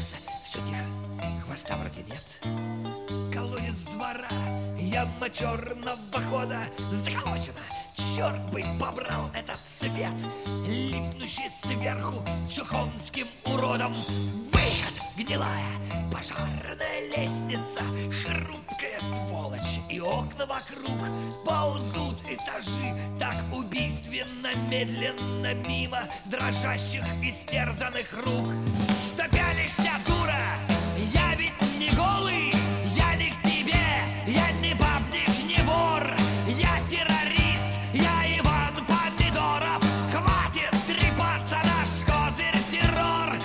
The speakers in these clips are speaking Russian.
огляделся. Все тихо, хвоста вроде нет. Колодец двора, яма черного хода заколочена. Черт бы побрал этот цвет, липнущий сверху чухонским уродом. Выход, гнилая пожарная лестница, хрупкая сволочь, и окна вокруг ползут этажи так убийственно медленно мимо дрожащих истерзанных рук. Что пялишься, дура? Я ведь не голый, я не к тебе, я не бабник, не вор, я террорист, я Иван Помидоров. Хватит трепаться, наш козырь террор.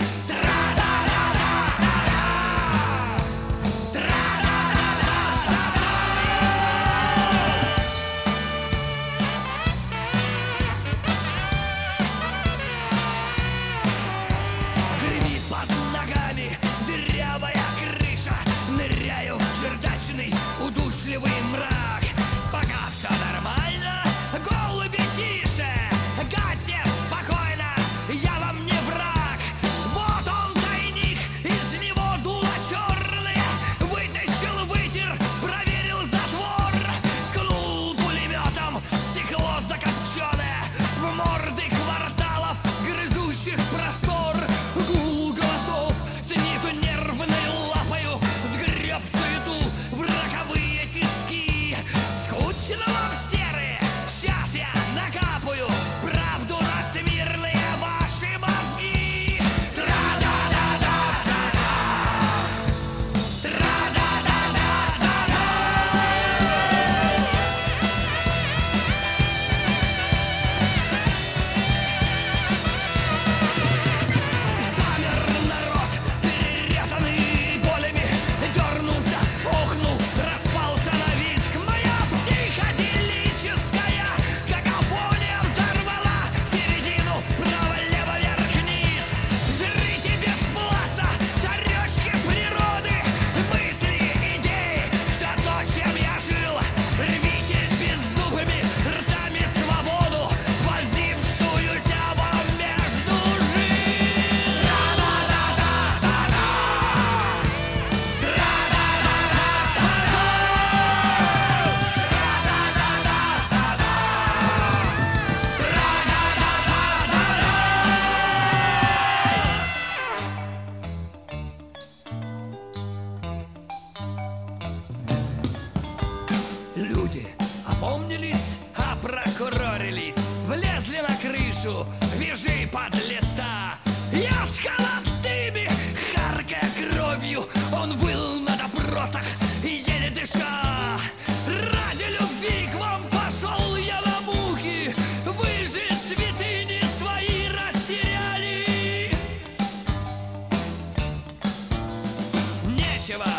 Гремит под ногами дырявая крыша, ныряю в чердачный удушливый мрак. Пока все нормально, голуби тише, гадьте спокойно, я вам не враг. Вот он тайник, из него дуло черные, вытащил, вытер, проверил затвор, ткнул пулеметом стекло закопченное в морды кварталов грызущих простор. Гул голосов снизу нервной лапою сгреб суету в роковые тиски. Скучно вам, серые? Сейчас я накапаю правду на смирные ваши мозги. Тра-да-да-да-да-да, тра-да-да-да-да-да. Замер народ, перерезанный болями, дернулся, охнул, распался на виск. Моя психоделическая какофония взорвала середину право-лево, вверх-вниз. Жрите бесплатно царёчки природы, мысли, идеи, все то, чем я жил. Рвите беззубыми ртами свободу, вонзившуюся вам между жил. Тра-да-да-да-да-да, Люди опомнились, опрокурорились, влезли на крышу, вяжи, подлеца. Я с холостыми, харкая кровью, он выл на допросах, еле дыша. Ради любви к вам пошел я на муки, вы же святыни свои растеряли. Нечего